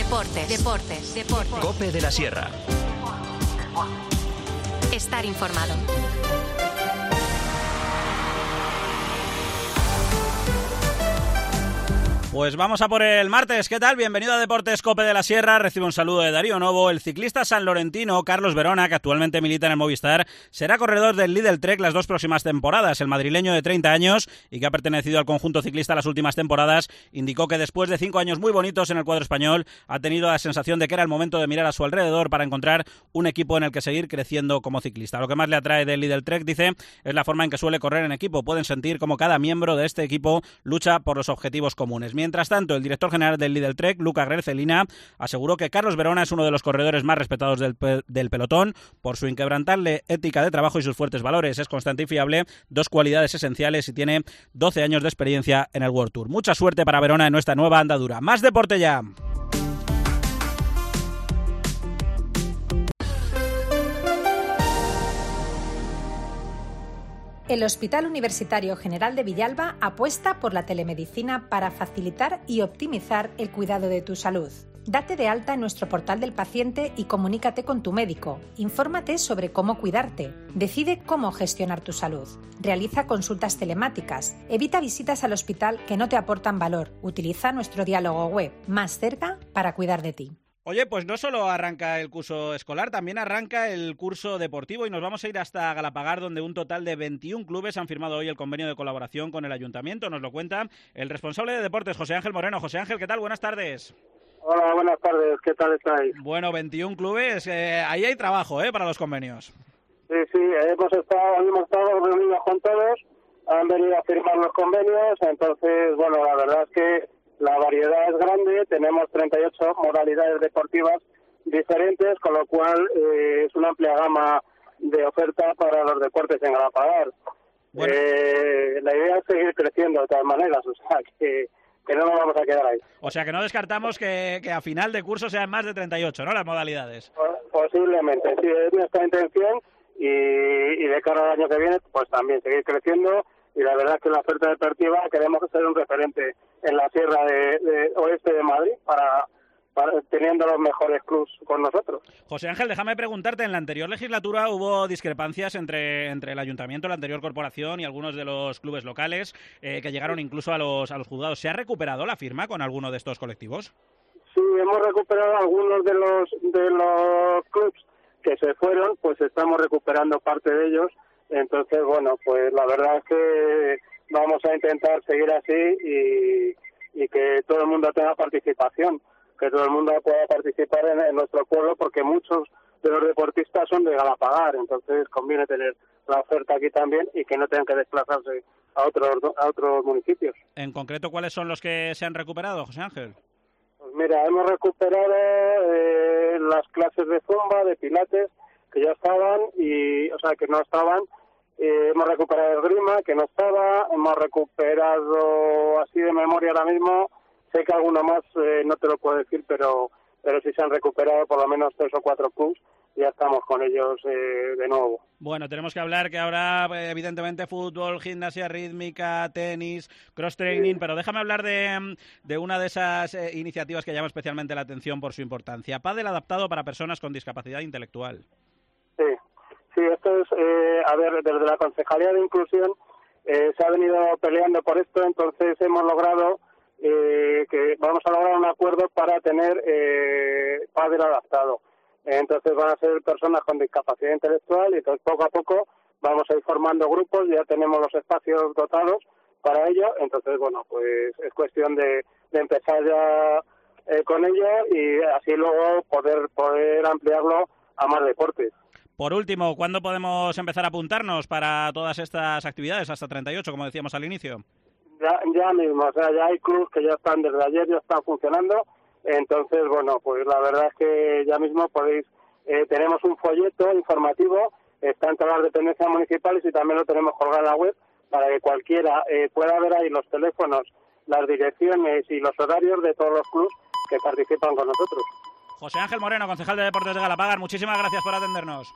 Deportes. COPE de la Sierra. Estar informado. Pues vamos a por el martes. ¿Qué tal? Bienvenido a Deportes COPE de la Sierra. Recibe un saludo de Darío Novo. El ciclista sanlorentino Carlos Verona, que actualmente milita en el Movistar, será corredor del Lidl Trek las 2 próximas temporadas. El madrileño de 30 años y que ha pertenecido al conjunto ciclista las últimas temporadas, indicó que después de 5 años muy bonitos en el cuadro español, ha tenido la sensación de que era el momento de mirar a su alrededor para encontrar un equipo en el que seguir creciendo como ciclista. Lo que más le atrae del Lidl Trek, dice, es la forma en que suele correr en equipo. Pueden sentir como cada miembro de este equipo lucha por los objetivos comunes. Mientras tanto, el director general del Lidl Trek, Luca Grelcelina, aseguró que Carlos Verona es uno de los corredores más respetados del pelotón por su inquebrantable ética de trabajo y sus fuertes valores. Es constante y fiable, 2 cualidades esenciales, y tiene 12 años de experiencia en el World Tour. Mucha suerte para Verona en nuestra nueva andadura. ¡Más deporte ya! El Hospital Universitario General de Villalba apuesta por la telemedicina para facilitar y optimizar el cuidado de tu salud. Date de alta en nuestro portal del paciente y comunícate con tu médico. Infórmate sobre cómo cuidarte. Decide cómo gestionar tu salud. Realiza consultas telemáticas. Evita visitas al hospital que no te aportan valor. Utiliza nuestro diálogo web, Más cerca, para cuidar de ti. Oye, pues no solo arranca el curso escolar, también arranca el curso deportivo y nos vamos a ir hasta Galapagar, donde un total de 21 clubes han firmado hoy el convenio de colaboración con el ayuntamiento. Nos lo cuenta el responsable de deportes, José Ángel Moreno. José Ángel, ¿qué tal? Buenas tardes. Hola, buenas tardes. ¿Qué tal estáis? Bueno, 21 clubes. Ahí hay trabajo, para los convenios. Sí, hemos estado reunidos con todos, han venido a firmar los convenios, entonces, bueno, la verdad es que la variedad es grande, tenemos 38 modalidades deportivas diferentes, con lo cual es una amplia gama de oferta para los deportes en Galapagar. Bueno. La idea es seguir creciendo de todas maneras, o sea, que no nos vamos a quedar ahí. O sea, que no descartamos que a final de curso sean más de 38, ¿no?, las modalidades. Posiblemente, sí, es nuestra intención y de cara al año que viene, pues también seguir creciendo. Y la verdad es que la oferta deportiva queremos ser un referente en la sierra de oeste de Madrid para teniendo los mejores clubs con nosotros. José Ángel, déjame preguntarte, en la anterior legislatura hubo discrepancias entre el ayuntamiento, la anterior corporación y algunos de los clubes locales que llegaron incluso a los juzgados. ¿Se ha recuperado la firma con alguno de estos colectivos? Sí, hemos recuperado algunos de los clubs que se fueron, pues estamos recuperando parte de ellos. Entonces, bueno, pues la verdad es que vamos a intentar seguir así y que todo el mundo tenga participación, que todo el mundo pueda participar en nuestro pueblo, porque muchos de los deportistas son de Galapagar, entonces conviene tener la oferta aquí también y que no tengan que desplazarse a otros municipios. En concreto, ¿cuáles son los que se han recuperado, José Ángel? Pues mira, hemos recuperado las clases de zumba, de pilates, que ya estaban, que no estaban. Hemos recuperado el esgrima, que no estaba. Hemos recuperado, así de memoria ahora mismo, sé que alguno más no te lo puedo decir, pero sí se han recuperado por lo menos 3 o 4 clubs. Ya estamos con ellos de nuevo. Bueno, tenemos que hablar que ahora, evidentemente, fútbol, gimnasia rítmica, tenis, cross-training, sí. Pero déjame hablar de una de esas iniciativas que llama especialmente la atención por su importancia. Pádel adaptado para personas con discapacidad intelectual. Sí, esto es, desde la Concejalía de Inclusión se ha venido peleando por esto, entonces hemos logrado que vamos a lograr un acuerdo para tener pádel adaptado. Entonces van a ser personas con discapacidad intelectual y entonces poco a poco vamos a ir formando grupos, ya tenemos los espacios dotados para ello, entonces bueno, pues es cuestión de empezar ya con ello y así luego poder ampliarlo a más deportes. Por último, ¿cuándo podemos empezar a apuntarnos para todas estas actividades? Hasta 38, como decíamos al inicio. Ya mismo, o sea, ya hay clubs que ya están desde ayer, ya están funcionando. Entonces, bueno, pues la verdad es que ya mismo podéis, tenemos un folleto informativo, está en todas las dependencias municipales y también lo tenemos colgado en la web para que cualquiera pueda ver ahí los teléfonos, las direcciones y los horarios de todos los clubs que participan con nosotros. José Ángel Moreno, concejal de Deportes de Galapagar, muchísimas gracias por atendernos.